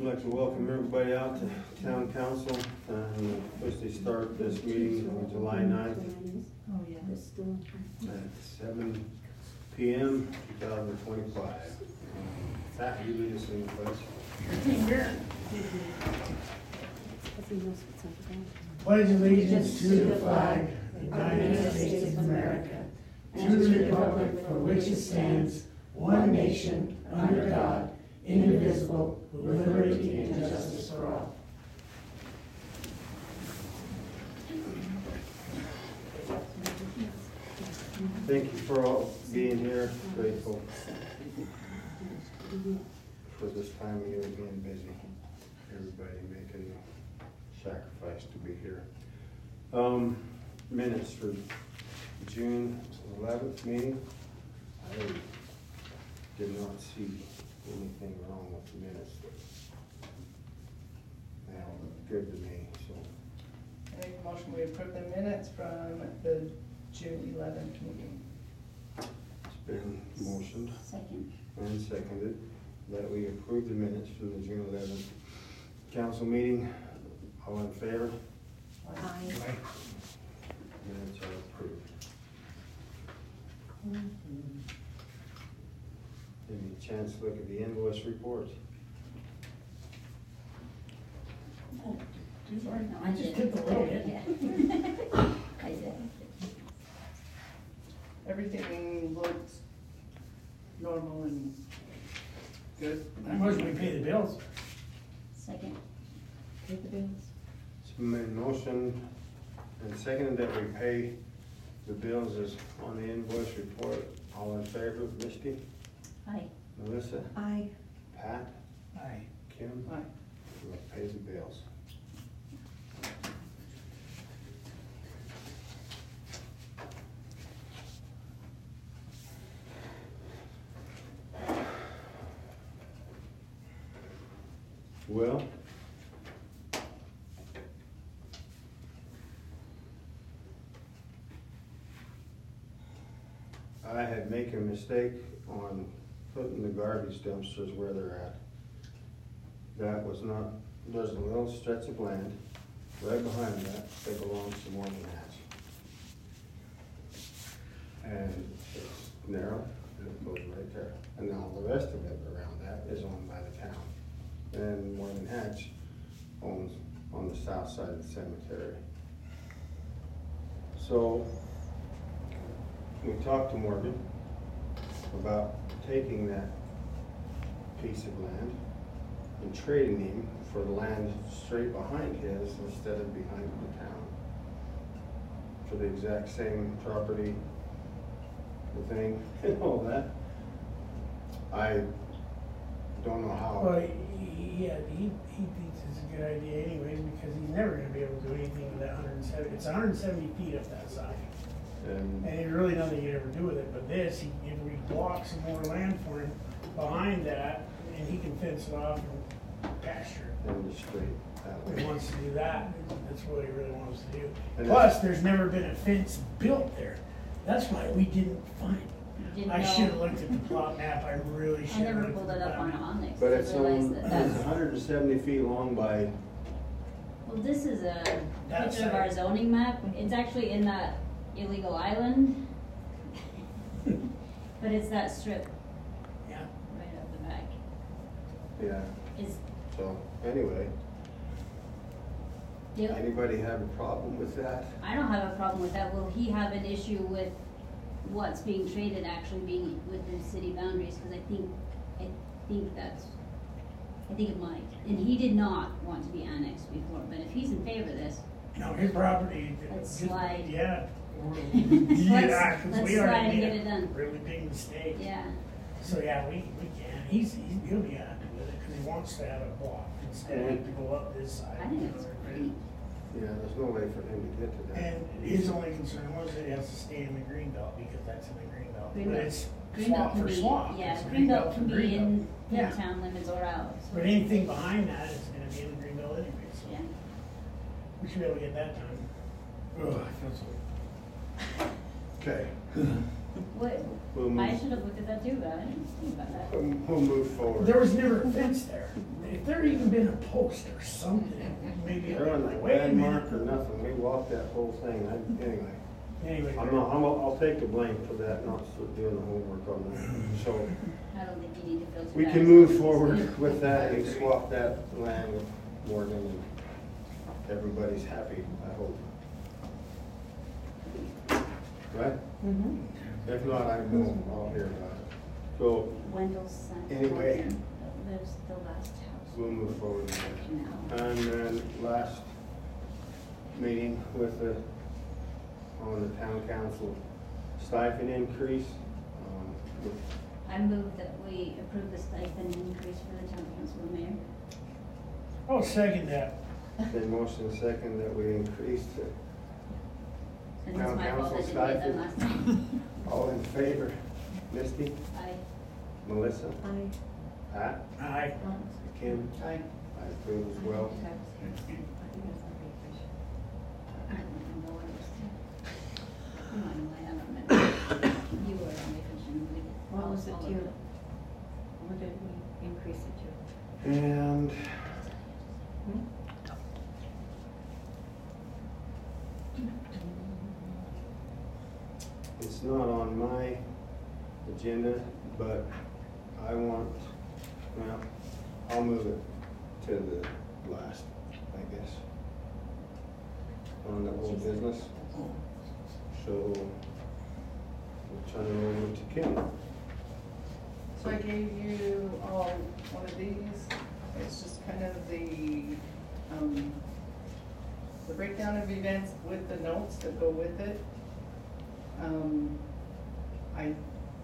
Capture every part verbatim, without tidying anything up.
I'd like to welcome everybody out to Town Council and officially start this meeting on July ninth at seven P M two thousand twenty-five. Pat, you lead us in the pledge. Pledge allegiance to the flag of the United States of America, and to the republic for which it stands, one nation, under God, indivisible, with liberty and justice for all. Thank you for all being here. Grateful for this time of year being busy. Everybody making a sacrifice to be here. Um, minutes for June eleventh meeting. I did not see anything wrong with the minutes. They all look good to me. So I make a motion we approve the minutes from the June eleventh meeting. it's been motioned Second. and seconded that we approve the minutes from the June eleventh council meeting. All in favor? Aye. Minutes are approved. Any chance to look at the invoice report? Oh, too sorry. No, I just took the little bit. Yeah. I did. Everything looks normal and good. I motion we pay the bills. Second. Pay the bills. It's made motion and seconded that we pay the bills as on the invoice report. All in favor? Misty? Aye. Melissa? Aye. Pat? Aye. Kim? Aye. We'll pay the bills. Well, I had made a mistake on putting the garbage dumpsters where they're at. That was not, there's a little stretch of land right behind that that belongs to Morgan Hatch. And it's narrow and it goes right there. And now the rest of it around that is owned by the town. And Morgan Hatch owns on the south side of the cemetery. So we talked to Morgan about taking that piece of land and trading him for the land straight behind his instead of behind the town. For the exact same property, the thing, and all that. I don't know how. Well, he, yeah, he, he thinks it's a good idea anyways, because he's never gonna be able to do anything with that hundred and seventy, it's hundred and seventy feet up that side. And And there's really nothing you can ever do with it, but this, he, if we block some more land for him behind that, and he can fence it off and pasture it. and the straight that If he way. wants to do that, that's what he really wants to do. And Plus, there's never been a fence built there. That's why we didn't find it. Didn't I know. should have looked at the plot map, I really I should have. never looked pulled at it the up plot on map. Onyx. But to it's realize on, that it's that's- hundred and seventy feet long by, Well, this is a That picture of side. our zoning map. It's actually in that illegal island. But it's that strip Yeah, right up the back. yeah, Is, so, anyway, do, anybody have a problem with that? I don't have a problem with that. Will he have an issue with what's being traded actually being within city boundaries? Cause I think, I think that's, I think it might. And he did not want to be annexed before, but if he's in favor of this, no, his property. Let's just- slide. Yeah. Let's- Yeah, cause let's we slide already and made get it done. a really big mistake. yeah. So, yeah, we, we can, he's, he's, he'll be happy with it, cause he wants to have it blocked instead of have to go up this side. I think it's great. Yeah, there's no way for him to get to that. And his only concern was that he has to stay in the green belt, because that's in the green belt. Green But belt- it's Greenbelt swamp can for be, swamp. yeah, It's Greenbelt for can be green in, belt. in Yeah. town limits or out. so- But anything behind that is gonna be in the green belt anyway, so. Yeah. We should be able to get that done. Ugh, I feel so. Okay. What, We'll I move, should have looked at that too, but I didn't think about that. we'll we'll move forward. There was never a fence there. If there even been a post or something, maybe. There wasn't a Wait a landmark minute. or nothing, we walked that whole thing, I, anyway. Anyway. I'm not, I'm, I'll take the blame for that, not for doing the homework on that. So, I don't think you need to filter. we that. can move forward with that and swap that land with Morgan, and everybody's happy, I hope. Right? Mm-hmm. If not, I will, I'll hear about it. So, Wendell's son. Anyway. Lives the last house. we'll move forward with that. Now. And then last meeting with the, on the town council stipend increase. um, with- I move that we approve the stipend increase for the town council and mayor. I'll second that. Then motion second that we increase the, And it's Town my fault I council didn't get them stipend. last time. all in favor? Misty? I, Melissa? I. Pat? Aye. Kim? Aye. I approve as well. I don't know what it was. Come on, I haven't met. You were on vacation. We- What was it all to? of it. What did we increase it to? And it's not on my agenda, but I want, well, I'll move it to the last, I guess, on the old business. So we'll turn it over to Kim. So I gave you all one of these. It's just kind of the, um, the breakdown of events with the notes that go with it. Um, I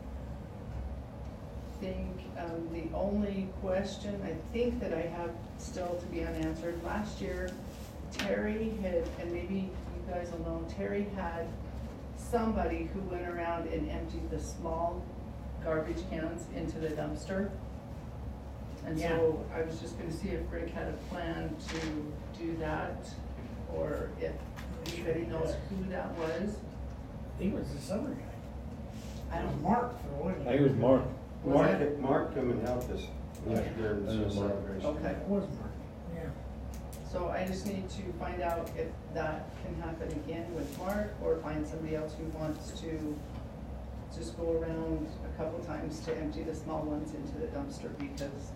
think, um, the only question I think that I have still to be unanswered, last year, Terry had, and maybe you guys will know, Terry had somebody who went around and emptied the small garbage cans into the dumpster. And so I was just gonna see if Greg had a plan to do that, or if anybody knows who that was. He was the summer guy. I It was don't, Mark for one. I think it was Mark. Was Mark, that- Mark come and helped us during Yeah, the Mark. celebration. Okay. It was Mark, yeah. so I just need to find out if that can happen again with Mark, or find somebody else who wants to just go around a couple times to empty the small ones into the dumpster, because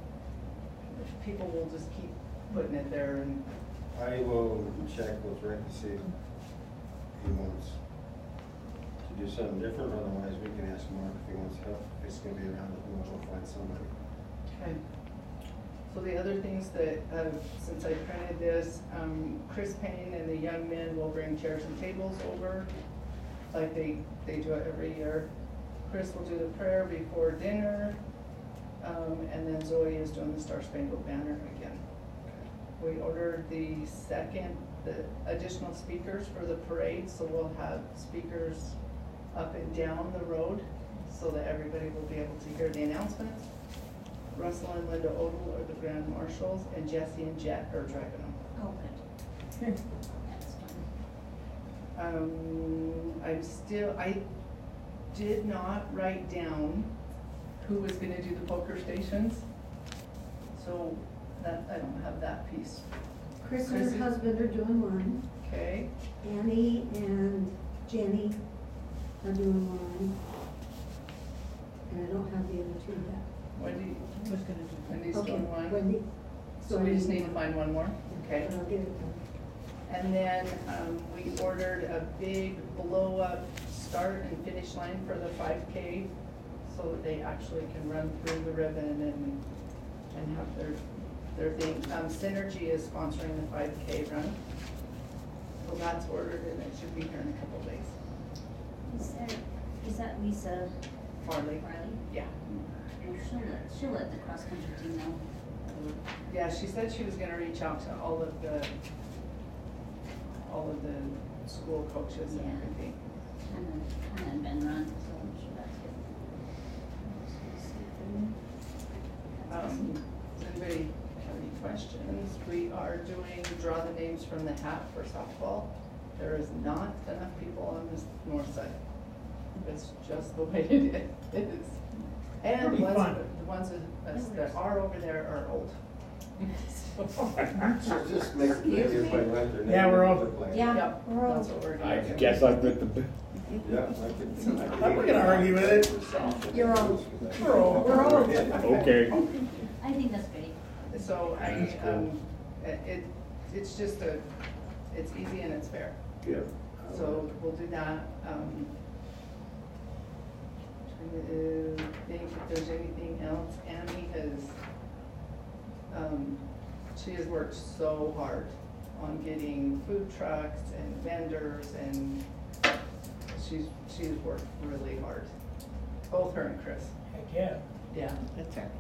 people will just keep putting it there, and I will check with Rick to see if he wants to do something different, otherwise we can ask Mark if he wants help. If it's gonna be around, we'll find somebody. Okay. So the other things that, uh, since I printed this, um, Chris Payne and the young men will bring chairs and tables over, like they, they do it every year. Chris will do the prayer before dinner, um, and then Zoe is doing the Star Spangled Banner again. We ordered the second, the additional speakers for the parade, so we'll have speakers up and down the road, so that everybody will be able to hear the announcements. Russell and Linda Odell are the grand marshals, and Jesse and Jet are driving them. Oh, good. That's fine. Um, I'm still, I did not write down who was gonna do the poker stations, so that, I don't have that piece. Chris and Chrissy? her husband are doing one, Okay, Annie and Jenny are doing one. And I don't have the other two yet. Wendy, Who's gonna do Wendy's Okay, doing one. Wendy. So we just need to find one more, okay? But I'll get it done. And then, um, we ordered a big blow-up start and finish line for the five K, so that they actually can run through the ribbon and, and have their, their thing. Um, Synergy is sponsoring the five K run. So that's ordered, and it should be here in a couple of days. Is there, is that Lisa Farley? Riley? Yeah. Well, she'll let, she'll let the cross-country team know. Yeah, she said she was gonna reach out to all of the, all of the school coaches and Yeah. everything. And then, and then Ben run, so I'm sure that's good. Um, does anybody have any questions? We are doing draw the names from the hat for softball. There is not enough people on this north side. It's just the way it is. And It'll the be ones, fun. the ones that- that are over there are old. So just make everybody let their Yeah, we're all- neighborhood play. Yeah, Yep, we're all. that's what we're I gonna do. guess I've got the, Yeah, I could. I could- I'm not gonna argue with it. You're old. We're all, we're all. okay. I think that's great. So I, That's cool. um, it, it- it's just a, it's easy and it's fair. Yeah. So we'll do that. Um, trying to think if there's anything else. Annie has, um, she has worked so hard on getting food trucks and vendors, and she's, she's worked really hard. Both her and Chris. Heck, yeah. Yeah. That's right.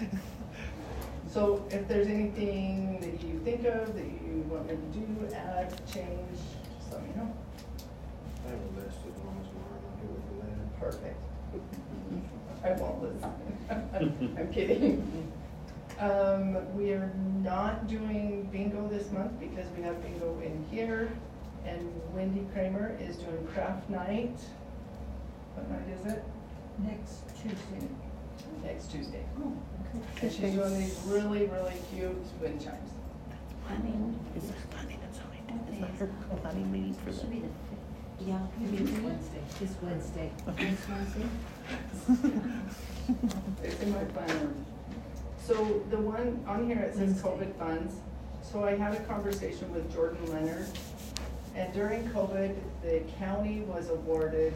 So if there's anything that you think of that you want me to do, add, change, just let me know. I have a list as long as Mark will do it later. Perfect. I won't listen. I'm kidding. Um, we are not doing bingo this month because we have bingo in here. And Wendy Kramer is doing craft night. What night is it? Next Tuesday. Next Tuesday. Oh, And she's doing these really, really cute wind chimes. I mean, Is there planning and zoning? Is that her planning meeting for it should the? be the fifth. yeah. Maybe it's Wednesday, this Wednesday. Next Wednesday? It's in my planner. So the one on here, it says Wednesday. COVID funds. So I had a conversation with Jordan Leonard. And during COVID, the county was awarded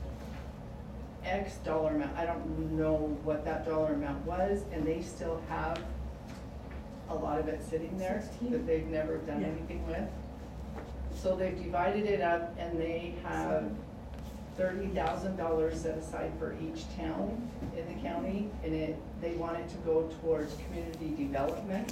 X dollar amount. I don't know what that dollar amount was, and they still have a lot of it sitting there that they've never done Yeah. anything with. So they've divided it up and they have thirty thousand dollars set aside for each town in the county, and it, they want it to go towards community development,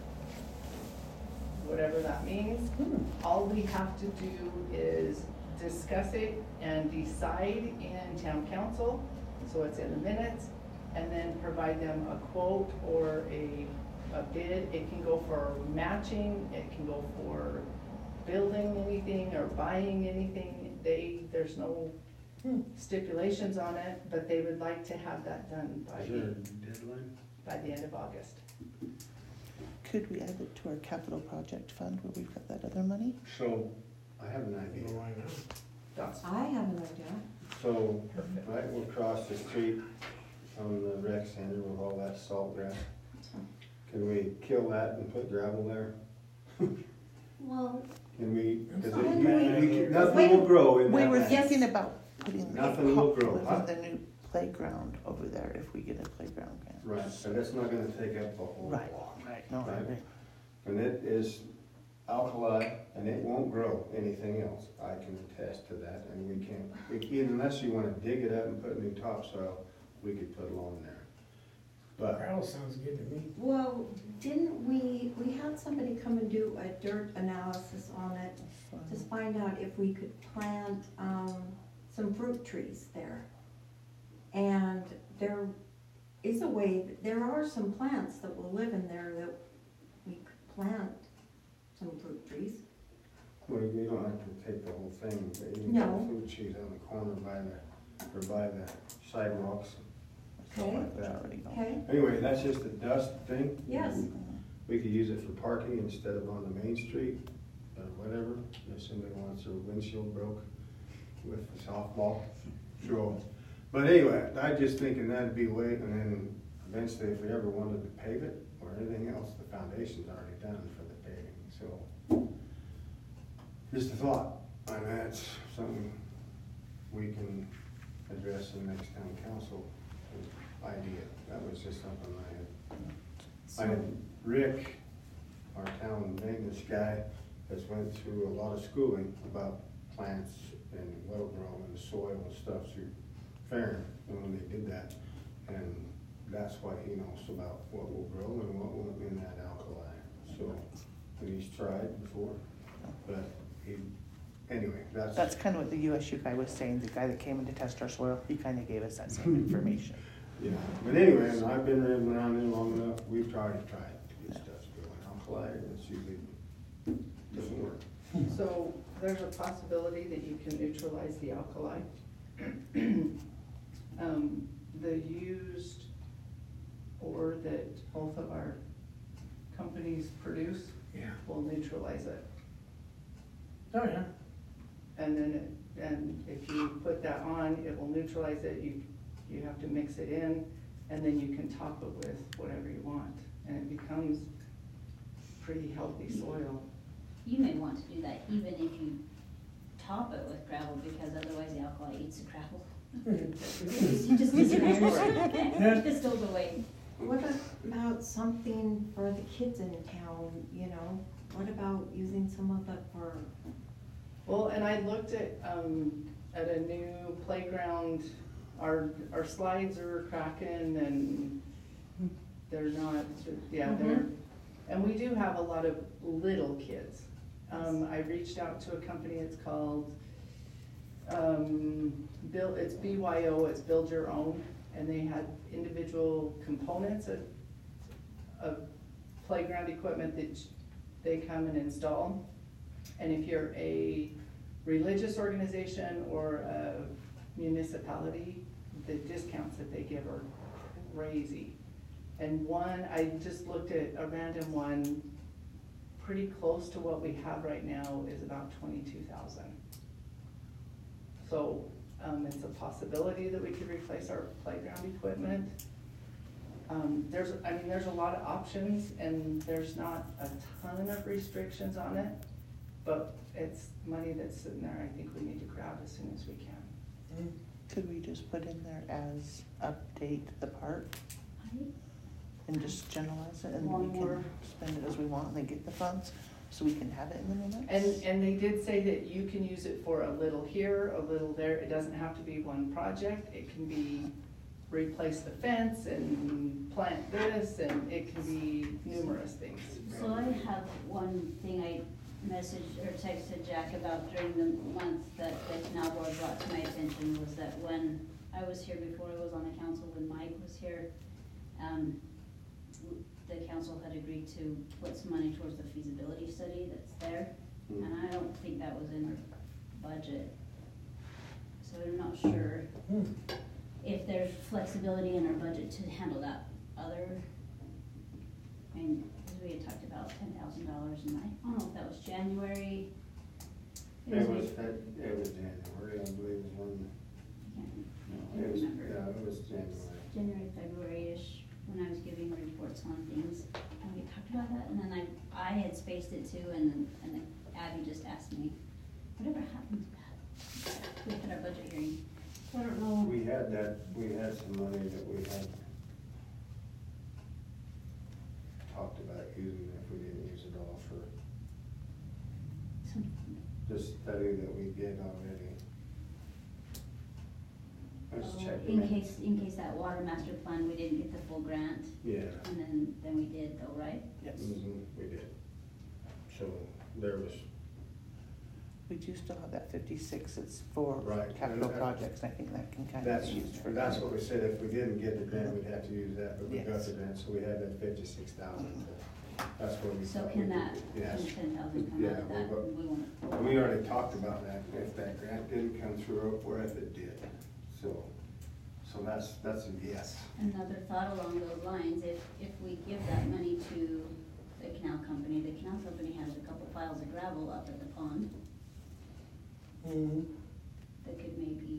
whatever that means. All we have to do is discuss it and decide in town council, so it's in the minutes, and then provide them a quote or a, a bid. It can go for matching, it can go for building anything or buying anything. They, there's no stipulations on it, but they would like to have that done by Is there a the, deadline? by the end of August. Could we add it to our capital project fund where we've got that other money? So, I have an idea. Why not? That's I have an idea. So, right, we'll cross the street from the rec center with all that salt grass. Can we kill that and put gravel there? Well, Can we, cause it, Why you- don't we- you- nothing will grow in We that were land. thinking about putting the, Nothing will grow, putting huh? the new playground over there if we get a playground grant. Right, but that's not gonna take up the whole Right, block. right, no, I Right. agree. And it is alkali, and it won't grow anything else. I can attest to that, and we can't, we- unless you wanna dig it up and put new topsoil, we could put along there. But, Gravel sounds good to me. well, didn't we, we had somebody come and do a dirt analysis on it to find out if we could plant, um, some fruit trees there. And there is a way, there are some plants that will live in there that we could plant some fruit trees. well, you don't have to take the whole thing, but you can No. put food trees on the corner by the, or by the sidewalks, something like that. Already know. Okay, Anyway, that's just a dust thing. yes, We could use it for parking instead of on the main street, or whatever, if somebody wants their windshield broke with a softball, sure. But anyway, I just thinking that'd be way, and then eventually if we ever wanted to pave it or anything else, the foundation's already done for the paving, so. Just a thought, and that's something we can address in next town council idea. That was just something I had. I had Rick, our town maintenance guy, has went through a lot of schooling about plants and what'll grow in the soil and stuff through Farron, and when they did that. And that's why he knows about what will grow and what won't in that alkali. So, and he's tried before, but he, anyway, that's. That's kind of what the U S U guy was saying, the guy that came in to test our soil, he kind of gave us that same information. Yeah, but anyway, and I've been riding around there long enough, we've tried to try it to get stuff going. Alkali, and it's usually, doesn't work. So there's a possibility that you can neutralize the alkali um, the used ore that both of our companies produce Yeah. will neutralize it. Oh, yeah. And then, it- and if you put that on, it will neutralize it, you, you have to mix it in, and then you can top it with whatever you want, and it becomes pretty healthy soil. You may want to do that even if you top it with gravel, because otherwise the alkali eats the gravel. It just disappears, it just goes away. What about something for the kids in town, you know? What about using some of it for, Well, and I looked at, um, at a new playground, our, our slides are cracking and they're not, yeah, they're, and we do have a lot of little kids. Um, I reached out to a company, it's called, um, Build, it's B Y O, it's Build Your Own, and they had individual components of, of playground equipment that they come and install. And if you're a religious organization or a municipality, the discounts that they give are crazy. And one, I just looked at a random one, pretty close to what we have right now is about twenty-two thousand. So, um, it's a possibility that we could replace our playground equipment. Um, there's, I mean, there's a lot of options and there's not a ton of restrictions on it, but it's money that's sitting there, I think we need to grab as soon as we can. Could we just put in there as update the park and just generalize it, and One we more. can spend it as we want and then get the funds, so we can have it in the minutes? And, and they did say that you can use it for a little here, a little there, it doesn't have to be one project, it can be replace the fence and plant this, and it can be numerous things. So I have one thing I messaged or texted Jack about during the month that the canal board brought to my attention, was that when I was here before I was on the council, when Mike was here, um, the council had agreed to put some money towards the feasibility study that's there, Mm. and I don't think that was in our budget. So I'm not sure if there's flexibility in our budget to handle that other, I mean, because we had talked about ten thousand dollars, and I don't know if that was January. It was, Fed- it was January, I believe, was one, I can't, I it don't was, remember. yeah, it was January. January, February-ish, when I was giving reports on things, and we talked about that, and then I, I had spaced it too, and then, and then Abby just asked me, whatever happened to that? We had our budget hearing, so I don't know. We had that, we had some money that we had talked about using if we didn't use it all for some- the study that we did already. Let's check. In case, in case that water master plan, we didn't get the full grant, Yeah, and then, then we did though, right? Yes. mhm, we did. So there was, We do still have that fifty-six, it's for Right. capital And that- projects, and I think that can kind that's, of be used for. that's what we said, if we didn't get the grant, we'd have to use that, but we got Yes. the grant, so we had that fifty-six thousand. That's where we. So thought can we that, could- can Yes. ten thousand come out Yeah, of we that, will. we wanna. We already talked about that, if that grant didn't come through, or if it did, so, so that's, that's a yes. Another thought along those lines, if, if we give that money to the canal company, the canal company has a couple piles of gravel up at the pond Mm-hmm. that could maybe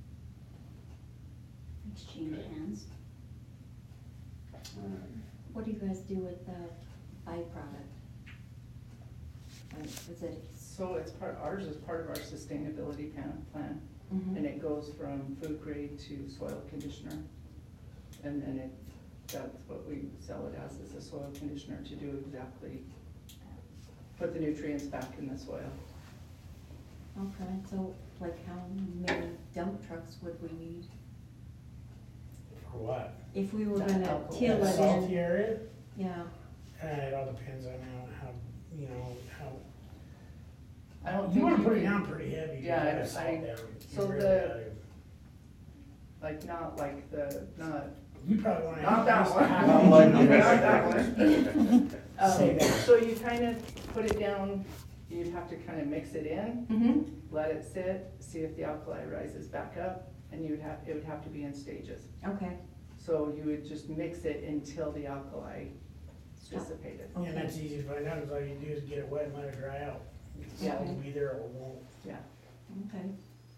exchange Okay. hands. Alright. what do you guys do with the byproduct? Like, is it? So it's part, ours is part of our sustainability plan, plan, Mhm. and it goes from food grade to soil conditioner. And then it, that's what we sell it as, is a soil conditioner to do exactly, put the nutrients back in the soil. Okay, so like how many dump trucks would we need? For what? If we were That gonna alcohol. till That it salty in, area? yeah, Uh, it all depends on how, how, you know, how. I don't You think wanna you put it can- down pretty heavy to Yeah, get I- that salt I- down. so You really the- gotta- Like not like the, not, You probably wanna. not that at one. least half- Not that one. Say Um, that. so you kind of put it down you'd have to kind of mix it in, Mm-hmm. let it sit, see if the alkali rises back up, and you would have, it would have to be in stages. Okay, So you would just mix it until the alkali dissipated. And that's easy to find out, because all you do is get it wet and let it dry out. Yeah. It'll be there or it won't. Yeah. okay.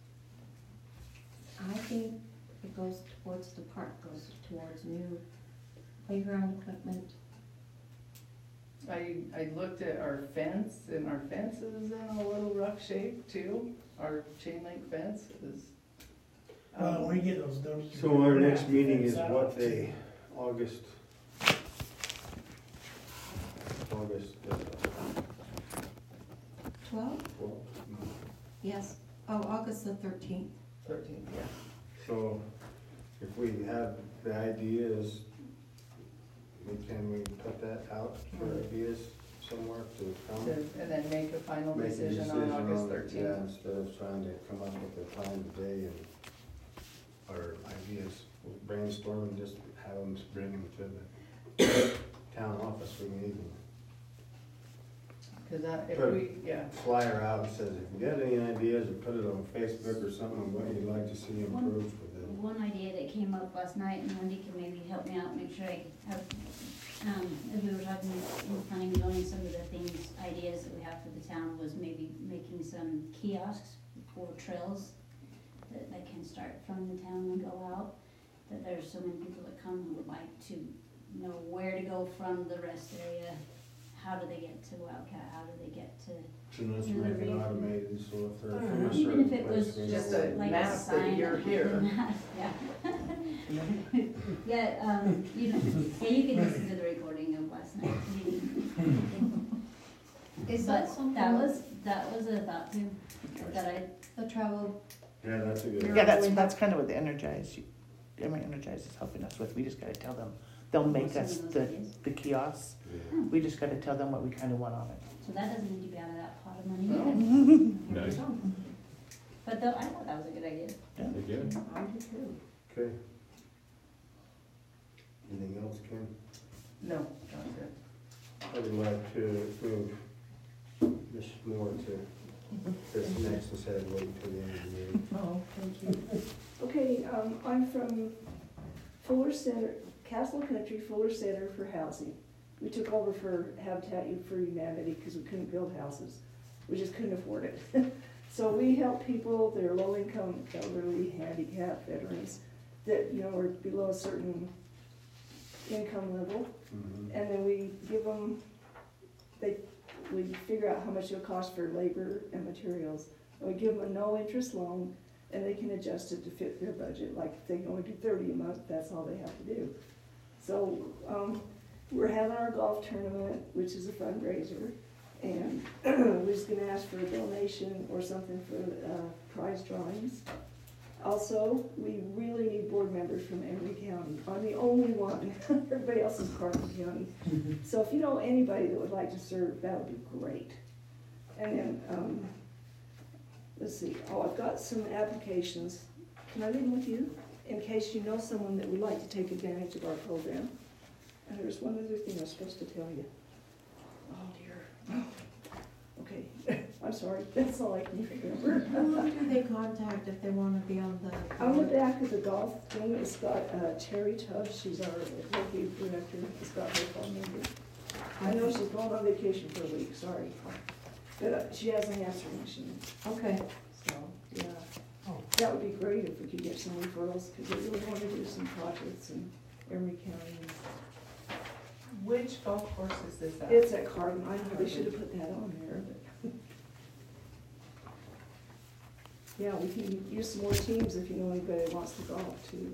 I think it goes towards the park, goes towards new playground equipment. I, I looked at our fence, and our fence is in a little rough shape too. Our chain link fence is. um, Well, when we get those done. So our next meeting is what day? August? August uh, Twelve? twelfth? Yes. Oh, August the thirteenth. Thirteenth, yeah. So if we have the ideas, we can we put that out for ideas somewhere to come? To- And then make a final Make a decision on August it, thirteenth. Yeah, instead of trying to come up with a plan today and our ideas, we'll brainstorm and just have them bring them to the town office. We can even Cause that, if Put- we, yeah, flyer out and says, if you got any ideas, or put it on Facebook or something, what you'd like to see improved with it. One idea that came up last night, and Wendy can maybe help me out, make sure I have, um, as we were talking in planning and zoning, some of the things, ideas that we have for the town was maybe making some kiosks for trails that, that can start from the town and go out, that there's so many people that come who would like to know where to go from the rest area. How do they get to Wildcat, how do they get to, So let's make it automated, so if they're from a even certain if it place. was we Just know a where- like a map that sign you're that has here. a map, yeah. Yeah, um, you know, yeah, you can listen to the recording of last night's meeting. Is that But something? that was, that was a thought too, that I, The travel, Yeah, that's a good. Yeah, that's, that's kind of what the Energize, you- I mean, Energize is helping us with, we just gotta tell them, they'll make Some us of those the, ideas. the kiosks, Yeah. we just gotta tell them what we kinda want on it. so that doesn't need to be out of that pot of money No. either. Nice. But though, I thought that was a good idea. Again, I do too. Okay. Anything else, Ken? no, that's it. I would like to move Miss Moore to this next instead of waiting till the end of the meeting. Oh, thank you. Okay, um, I'm from Fuller Center, Castle Country Fuller Center for Housing. We took over for Habitat for Humanity because we couldn't build houses. We just couldn't afford it. So we help people that are low income, elderly, handicapped, veterans, that, you know, are below a certain income level. Mhm. And then we give them, they, we figure out how much it'll cost for labor and materials. And we give them a no-interest loan, and they can adjust it to fit their budget. Like if they can only do thirty a month, that's all they have to do. So, um, we're having our golf tournament, which is a fundraiser, and we're just gonna ask for a donation or something for, uh, prize drawings. Also, we really need board members from Emory County. I'm the only one. Everybody else is Carson County. So if you know anybody that would like to serve, that would be great. And then, um, let's see, oh, I've got some applications. Can I leave them with you? In case you know someone that would like to take advantage of our program. And there's one other thing I was supposed to tell you. Oh dear. Okay, I'm sorry, that's all I can remember. Who do they contact if they wanna be on the? On the back of the golf thing, it's got uh, Terry Tubbs, she's our executive director, it's got her phone number. I know she's going on vacation for a week, sorry. But uh, she has an answering machine, Okay. so, yeah. That would be great if we could get some referrals, because we really want to do some projects in Emory County. Which golf course is this at? It's at Cardin, I know they should have put that on there, but. Yeah, we can use some more teams if you know anybody that wants to golf too.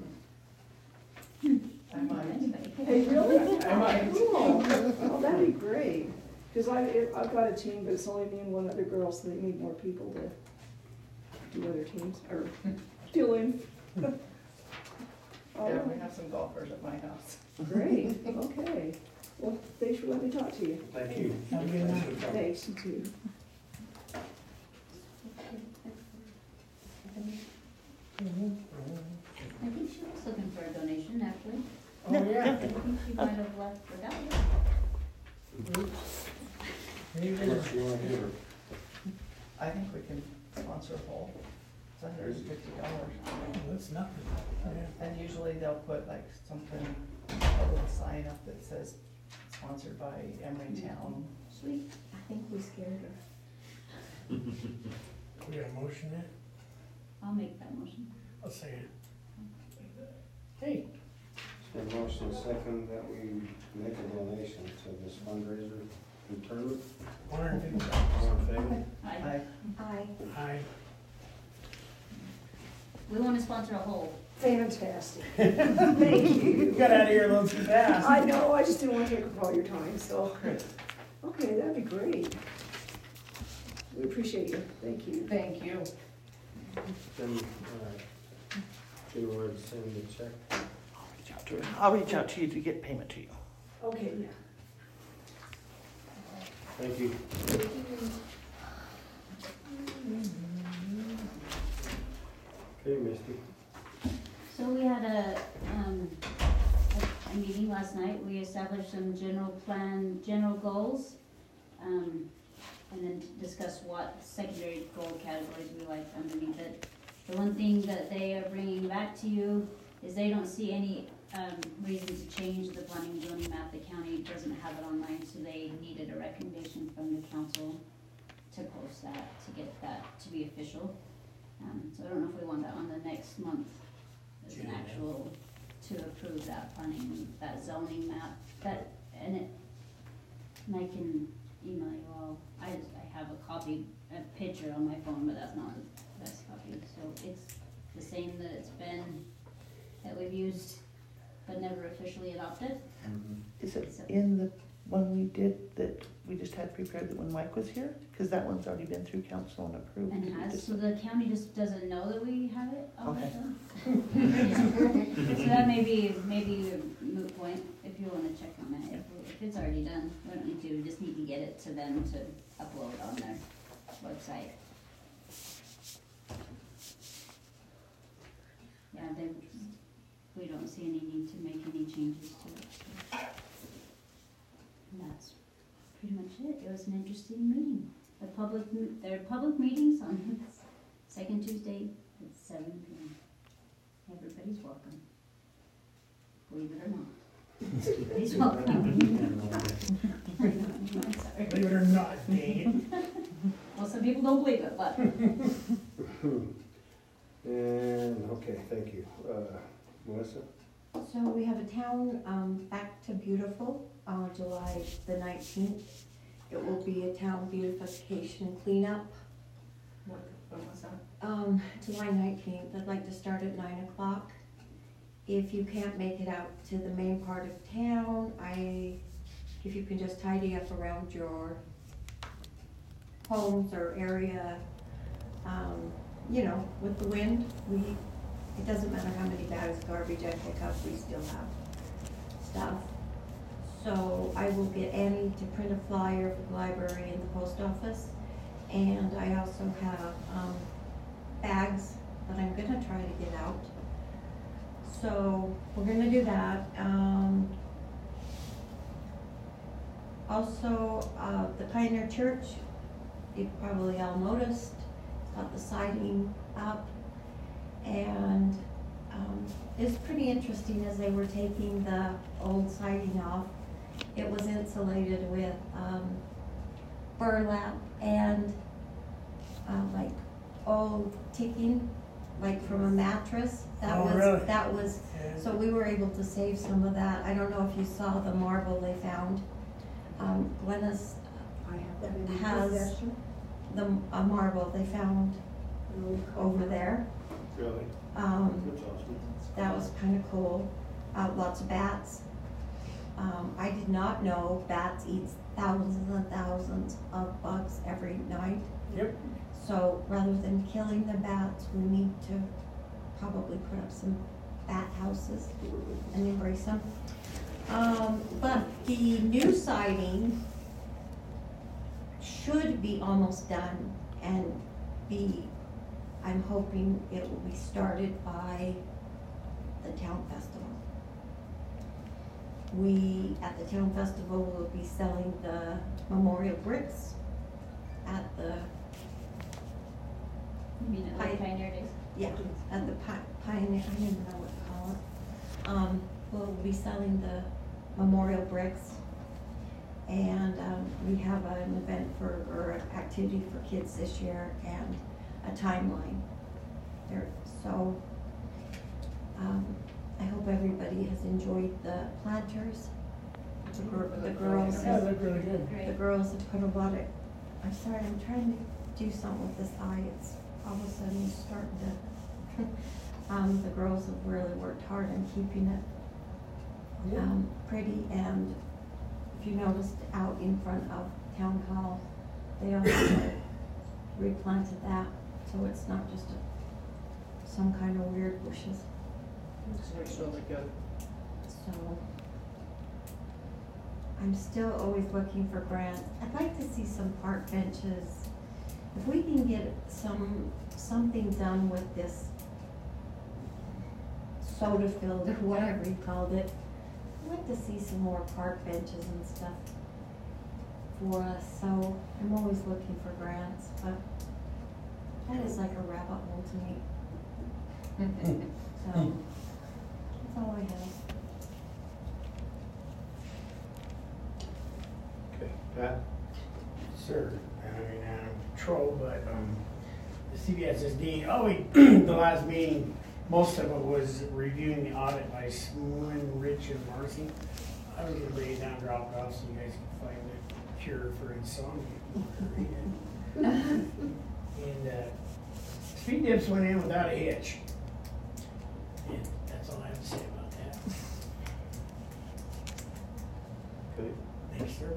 I might. Hey, really? I might. Cool. Oh, that'd be great, because I, I've got a team, but it's only me and one other girl, so they need more people to do other teams, or fill in. Oh, Yeah, we have some golfers at my house. great, okay. Well, thanks for letting me talk to you. Thank you. Have a good night. Thanks, you too. I think she was looking for a donation, actually. Oh, yeah. I think she might have left without it. Oops. Maybe Unless you want to give her I think we can sponsor a whole. It's a hundred and fifty dollars. Oh, that's nothing. Yeah. And usually they'll put like something, a little sign up that says sponsored by Emery Town. Sweet, I think we scared her. We got a motion there? I'll make that motion. I'll say it. Hey, It's been motion second that we make a donation to this fundraiser and tournament. one hundred fifty. All in favor? Aye. I, Aye. Aye. We wanna sponsor a whole. Fantastic. Thank You you. got out of here a little too fast. I know, I just didn't want to take up all your time, so. Okay, that'd be great. We appreciate you, thank you. thank you. Then, uh, do you want to send the check? I'll reach out to her. I'll reach out to you to get payment to you. Okay, yeah. Thank you. Okay, Misty. So we had a, um, a, a meeting last night, we established some general plan, general goals, um, and then discussed what secondary goal categories we like underneath it. The one thing that they are bringing back to you is they don't see any, um, reason to change the planning and zoning map, the county doesn't have it online, so they needed a recommendation from the council to post that, to get that to be official. Um, so I don't know if we want that on the next month as an Yeah. actual, to approve that planning, that zoning map, that, and it, and I can email you all, I just, I have a copy, a picture on my phone, but that's not the best copy, so it's the same that it's been, that we've used, but never officially adopted. Is it in the one we did that we just had prepared that when Mike was here? Because that one's already been through council and approved. And We has, just- so the county just doesn't know that we have it all Okay. done? Yeah. So that may be, maybe a moot point, if you wanna check on it, if, if it's already done, we don't need to, we just need to get it to them to upload on their website. Yeah, they, we don't see any need to make any changes to it, so. And that's pretty much it, it was an interesting meeting. The public, m- there are public meetings on the second Tuesday at seven P M. Everybody's welcome. Believe it or not. Everybody's welcome. I'm sorry. Believe it or not, dang Well, some people don't believe it, but And, okay, thank you. Uh, Melissa? So we have a town, um, Back to Beautiful, uh, July the nineteenth. It will be a town beautification cleanup. What, what was that? Um, July nineteenth, I'd like to start at nine o'clock. If you can't make it out to the main part of town, I, if you can just tidy up around your homes or area, um, you know, with the wind, we, it doesn't matter how many bags of garbage I pick up, we still have stuff. So I will get Annie to print a flyer for the library and the post office. And I also have, um, bags that I'm gonna try to get out. So we're gonna do that. Um, also, uh, the Pioneer Church, you probably all noticed, got the siding up. And, um, it's pretty interesting as they were taking the old siding off. It was insulated with, um, burlap and, uh, like old ticking, like from a mattress. That Oh, was, really? that was, Yeah. so we were able to save some of that. I don't know if you saw the marble they found. Um, Glennis I have that in has possession. the, a marble they found over there. Really? Um, That's awesome. that was kinda cool. Uh, lots of bats. Um, I did not know bats eat thousands and thousands of bugs every night. Yep. So rather than killing the bats, we need to probably put up some bat houses and embrace them. Um, but the new siding should be almost done and be, I'm hoping it will be started by the town festival. We, at the town festival, will be selling the memorial bricks at the You mean at like Pi- Pioneer Days? Yeah, at the Pi- Pioneer, I don't even know what to call it. Um, we'll be selling the memorial bricks. And, um, we have an event for, or an activity for kids this year and a timeline. There, so, um, I hope everybody has enjoyed the planters. The gir- the girls, Yeah, they look really good. the Great. girls have put a lot of, I'm sorry, I'm trying to do something with this eye, it's all of a sudden starting to, um, the girls have really worked hard on keeping it, um, pretty, and if you noticed out in front of town hall, they also replanted that, so it's not just a, some kind of weird bushes, It's really good. so. I'm still always looking for grants. I'd like to see some park benches. If we can get some, something done with this soda field or whatever you called it, I'd like to see some more park benches and stuff for us, so I'm always looking for grants, but that is like a rabbit hole to me. So, that's all I have. Okay, Pat? Sir, I mean, I'm patrol, but, um, the C B S S D, oh, we, the last meeting, most of it was reviewing the audit by Smoon, Rich, and Marcy. I was gonna lay it down, drop it off, so you guys can find a cure for insomnia. Read it. And, uh, speed dips went in without a hitch. And that's all I have to say about that. Okay, Thanks, sir.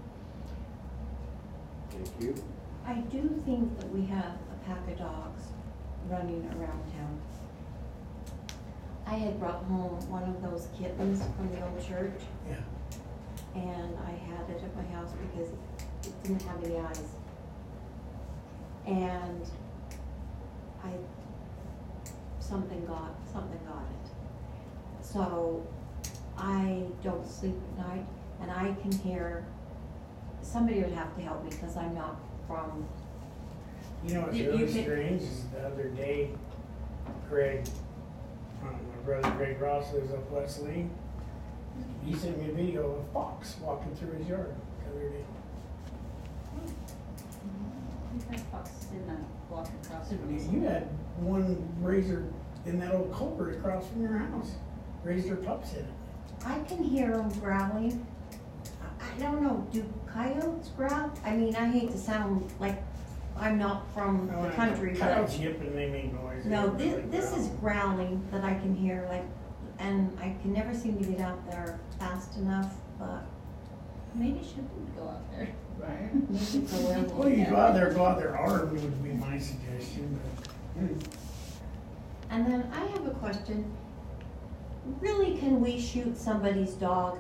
thank you. I do think that we have a pack of dogs running around town. I had brought home one of those kittens from the old church, Yeah. and I had it at my house because it didn't have any eyes. And I, something got, something got it. So I don't sleep at night, and I can hear, somebody would have to help me because I'm not from, You know what's You- you really can- strange is the other day, Greg, um, my brother Greg Ross lives up Wesley. He sent me a video of a fox walking through his yard the other day. We've had foxes in that walk across from us. You had one razor in that old culvert across from your house, raised her pups in it. I can hear them growling. I I don't know, do coyotes growl? I mean, I hate to sound like I'm not from the country, but Coyotes yip and they make noise. They no, don't this, really this is growl. growling that I can hear, like, and I can never seem to get out there fast enough, but Maybe shouldn't go out there. Right? maybe it's a werewolf. Well, you go out there, go out there armed would be my suggestion, but. hmm. And then I have a question. Really, can we shoot somebody's dog?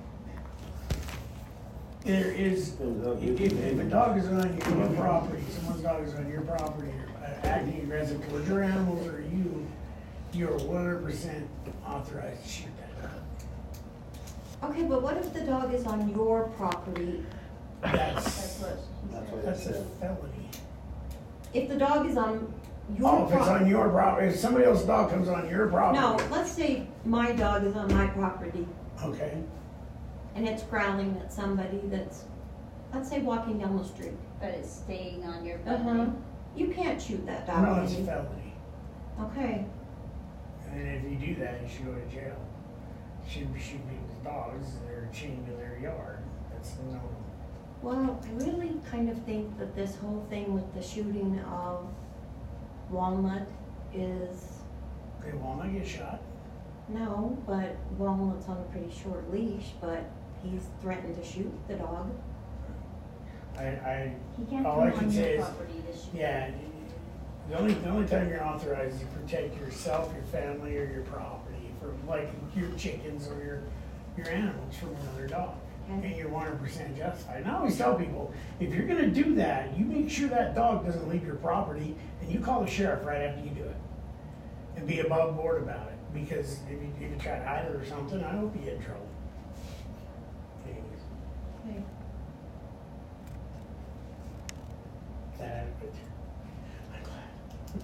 There is, Depends how if, good if you if a name dog is on your property, someone's dog is on your property, or uh, acting aggressive towards your animals or you, you're one hundred percent authorized to shoot that dog. Okay, but what if the dog is on your property? That's That's, what. That's what it that's a said. felony. If the dog is on your Oh, if it's on property? your property, if somebody else's dog comes on your property. No, let's say my dog is on my property Okay, and it's growling at somebody that's, let's say, walking down the street. But it's staying on your Uh-huh. property. You can't shoot that dog. no, can it's a you? felony. Okay, And if you do that, you should go to jail. You shouldn't be shooting people's dogs, they're chained to their yard, that's no. well, I really kind of think that this whole thing with the shooting of Walnut is, Okay, Walnut get shot. no, but Walnut's on a pretty short leash, but he's threatened to shoot the dog. I, I, He can't All come I can on say your is- property to shoot. yeah, the only, the only time you're authorized is to protect yourself, your family, or your property from, like, your chickens or your, your animals from another dog. Okay. And you're one hundred percent justified. And I always tell people, if you're gonna do that, you make sure that dog doesn't leave your property, and you call the sheriff right after you do it. And be above board about it, because if you, if you try to hide it or something, I hope you get in trouble. Anyways, Okay. that adequate? I'm glad.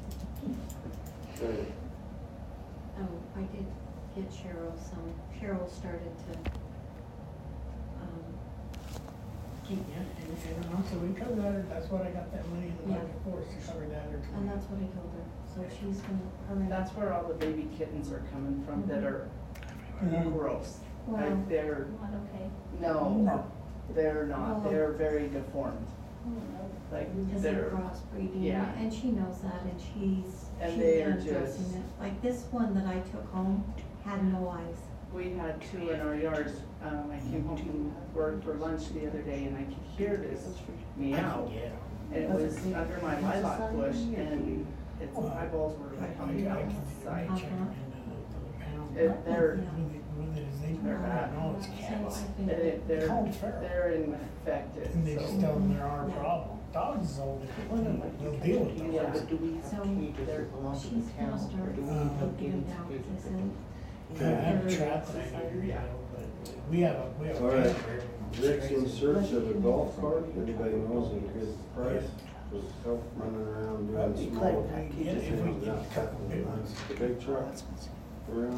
Okay. Oh, I did get Cheryl some, Cheryl started to, um, keep, Yeah, and, and also we covered that, that's what I got that money in the Yeah. budget for, is to cover that or and that's what I told her, so she's gonna, her and. That's where all the baby kittens are coming from that are Mhm. gross. Wow. Like they're, Not okay. no, No. they're not, Oh. they're very deformed. Oh, no. Like Because they're they're, crossbreeding, yeah. and she knows that, and she's, And she's they are been addressing just- it. Like this one that I took home had no eyes. we had two in our yard. Um, I came home from work for lunch the other day and I could hear this meow. Yeah. And it was under my lilac bush and its Well, eyeballs were I, I, I coming can, out I the can side. check them into the, It- the pound. they're, When they, when they, they, They're bad. no, it's So cats. I've and been, it, they're, Called feral. they're infected, And they just so. tell them they're our problem. Dogs is all they, they'll deal with them. Yeah. so she's gonna start Uh, looking it out, I said. I have a trap that I do, you know, but we have a, we have a. All right. camper. Rick's in search of a golf cart, anybody knows a good price, for help running around That'd doing be small great. Yeah, if we things, get a not couple having big ones. the big truck around.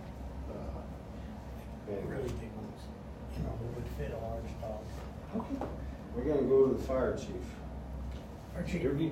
Okay, Really big ones, you know, that would fit a large dog. Okay. we're gonna go to the fire chief. Our chief, Turkey.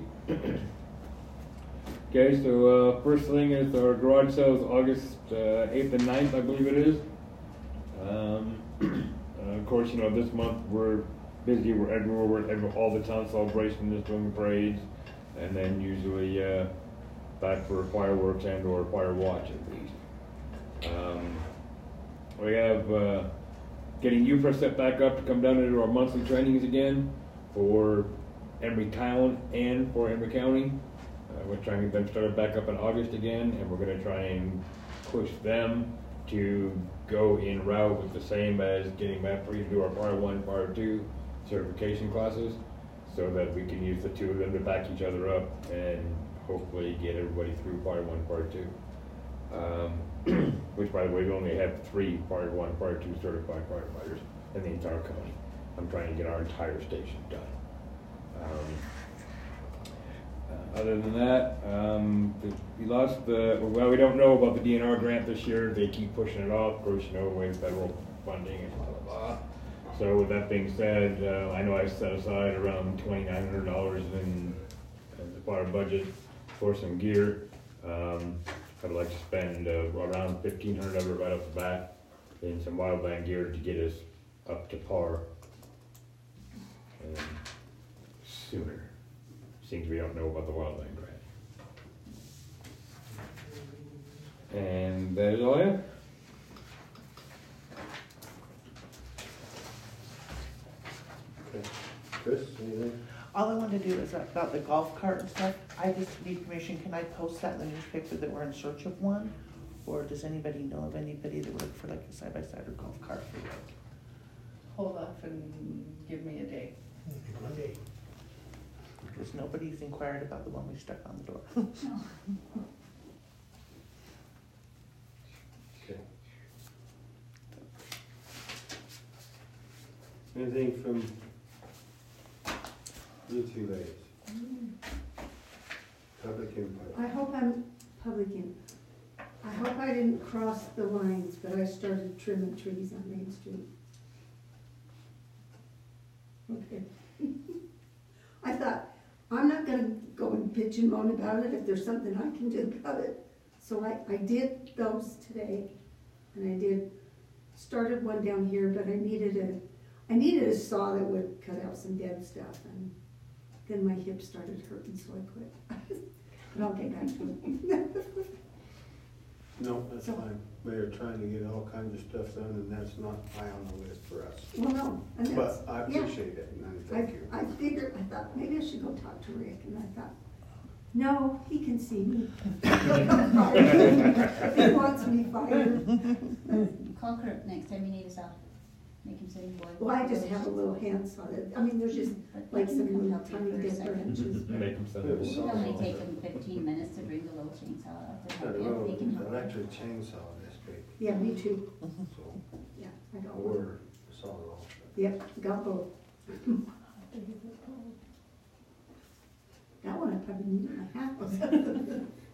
Okay, so uh, first thing is our garage sale is August uh, eighth and ninth, I believe it is. Um, uh, of course, you know, this month we're busy, we're everywhere, we're every, all the town celebrations, doing parades, and then usually uh, back for fireworks and or fire watch at least. Um, we have uh, getting U F R set back up to come down and do our monthly trainings again for Emory Town and for Emory County. Uh, we're trying to get them started back up in August again, and we're going to try and push them to go in route with the same as getting back for you to do our Fire One, Fire Two certification classes, so that we can use the two of them to back each other up and hopefully get everybody through Fire One, Fire Two. Um, which, by the way, we only have three Fire One, Fire Two certified firefighters in the entire county. I'm trying to get our entire station done. Um, uh, other than that, um, the, we lost the, well, we don't know about the D N R grant this year. They keep pushing it off. Of course, you know, with federal funding and blah, blah, blah. So with that being said, uh, I know I set aside around twenty-nine hundred dollars in uh, the fire budget for some gear. Um, I'd like to spend uh, around fifteen hundred of it right off the bat in some wildland gear to get us up to par. And sooner, seems we don't know about the wildland grant. And that is all I have. Okay. Chris, anything? All I wanted to do is about the golf cart and stuff, I just need permission, can I post that in the newspaper that we're in search of one? Or does anybody know of anybody that would look for like a side-by-side or golf cart for work? Hold off and give me a day. Monday. Because nobody's inquired about the one we stuck on the door. Okay. Anything from you two ladies? Public input. I hope I'm public in, I hope I didn't cross the lines, but I started trimming trees on Main Street. Okay. I thought, I'm not gonna go and bitch and moan about it if there's something I can do about it. So I, I did those today, and I did, started one down here, but I needed a, I needed a saw that would cut out some dead stuff, and then my hip started hurting, so I quit. But I'll get back to it. No, that's So- fine. We are trying to get all kinds of stuff done, and that's not high on the list for us. Well, no, and that's, But I yeah. appreciate it, and I I, thank you. I figured, I thought, maybe I should go talk to Rick, and I thought, no, he can see me. He'll come fire me if he wants me fired. Call Kurt next time you need us out. Make him sitting boy. Well, I just have a little handsaw that, I mean, there's just like some little tiny differences. Make them send It it. was It so- only take him fifteen minutes to bring the little chainsaw out to Got help a him. little They can help him. electric chainsaw this big, Yeah, me too, so yeah, I got one. we're saw it all. Yep, got both. That one I probably need in my house.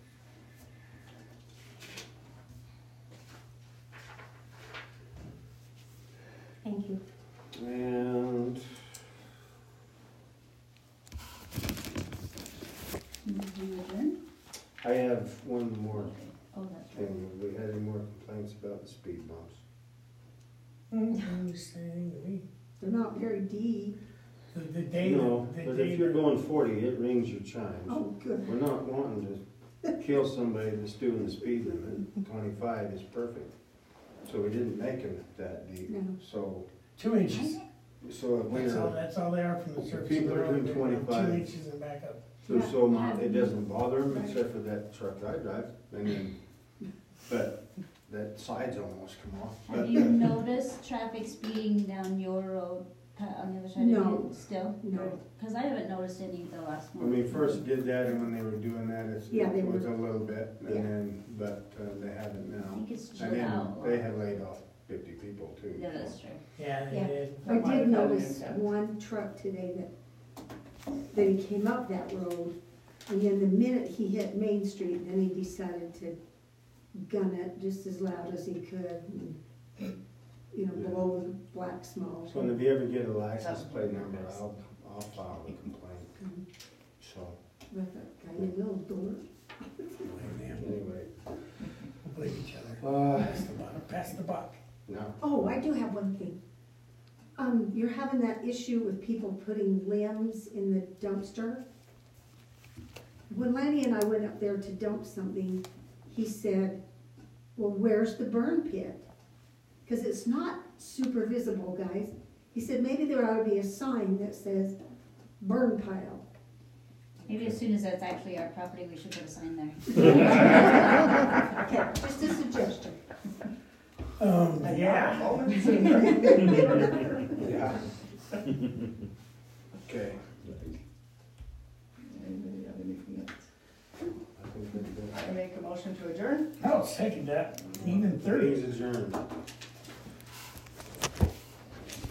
Move to adjourn? I have one more Oh, that's right. thing. Have we had any more complaints about the speed bumps? Understanding me. They're not very deep. The, the day, No, the but day if you're that- going forty, it rings your chimes. Oh, good. We're not wanting to kill somebody that's doing the speed limit. Twenty-five is perfect. So we didn't make them that deep. No. So, two inches. so if That's all, we're, that's all they are from the If surface of people the are road. doing They're Two twenty-five. inches and back up. so, so not- it doesn't bother them except for that truck I drive. And then, but that side's almost come off. Have But you noticed traffic speeding down your road, uh, on the other side No. of you still? No. Cause I haven't noticed any the last month. when we first did that and when they were doing that, it's, Yeah, they it was a were. little bit. Yeah. And then, but uh, they haven't I now. think it's And chilled then out. they had laid off fifty people too. Yeah, so. that's true. Yeah, they Yeah. did. I did notice one truck today that, that he came up that road, and then the minute he hit Main Street, then he decided to gun it just as loud as he could, and, you know, Yeah. blow the black smoke. So if you ever get a license plate number, I'll, I'll file a complaint, Mhm. so, With that guy in the little door. anyway. Believe each other. Uh, Pass the buck, pass the buck. no, Oh, I do have one thing. Um, you're having that issue with people putting limbs in the dumpster. When Lanny and I went up there to dump something, he said, well, where's the burn pit? Cause it's not super visible, guys. He said, maybe there ought to be a sign that says burn pile. Maybe as soon as that's actually our property, we should put a sign there. Okay, just a suggestion. Um, yeah. yeah. Okay, Anybody have any comments? I think that's I make a motion to adjourn? I'll second that, even it. thirty. Meeting's adjourned.